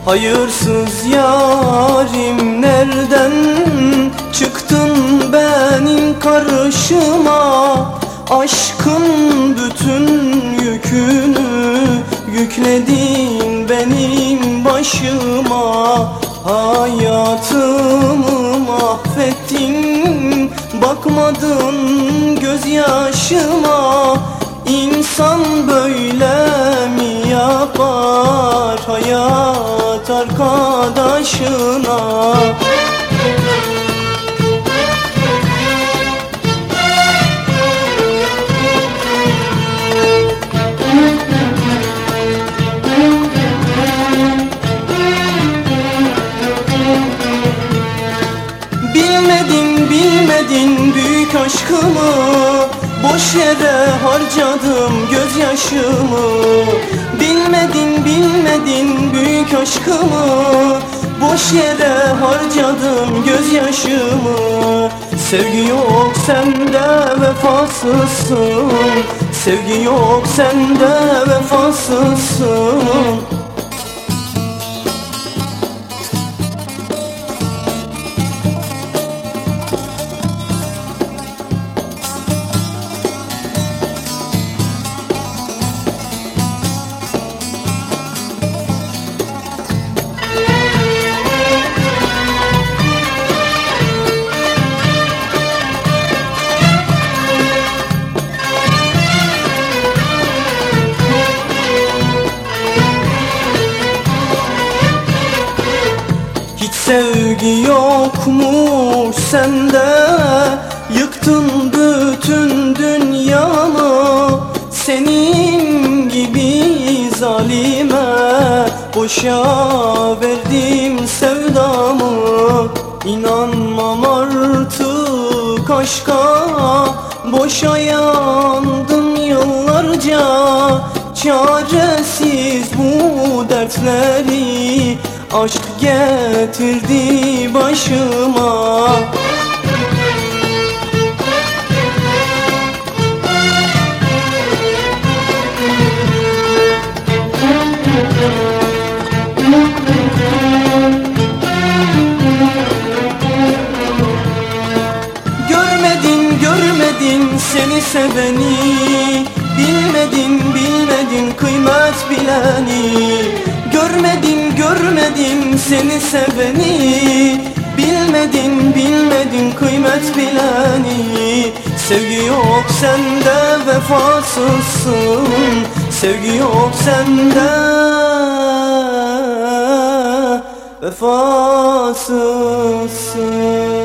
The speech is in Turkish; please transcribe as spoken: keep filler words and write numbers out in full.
Hayırsız yarim nereden çıktın benim karşıma? Aşkın bütün yükünü yükledin benim başıma. Hayatımı mahvettin, bakmadın gözyaşıma. İnsan böyle mi yapar hayat arkadaşına? Bilmedin bilmedin büyük aşkımı, boş yere harcadım gözyaşımı. Bilmedin bilmedin büyük aşkımı, boş yere harcadım gözyaşımı. Sevgi yok sende vefasızsın, sevgi yok sende vefasızsın. Sevgi yokmuş sende, yıktın bütün dünyamı. Senin gibi zalime boşa verdim sevdamı. İnanmam artık aşka, boşa yandım yıllarca. Çaresiz bu dertleri aşk getirdi başıma. Görmedin görmedin seni seveni, bilmedin bilmedin kıymet bileni. Görmedin görmedin seni seveni, bilmedin bilmedin kıymet bileni. Sevgi yok sende vefasızsın, sevgi yok sende vefasızsın.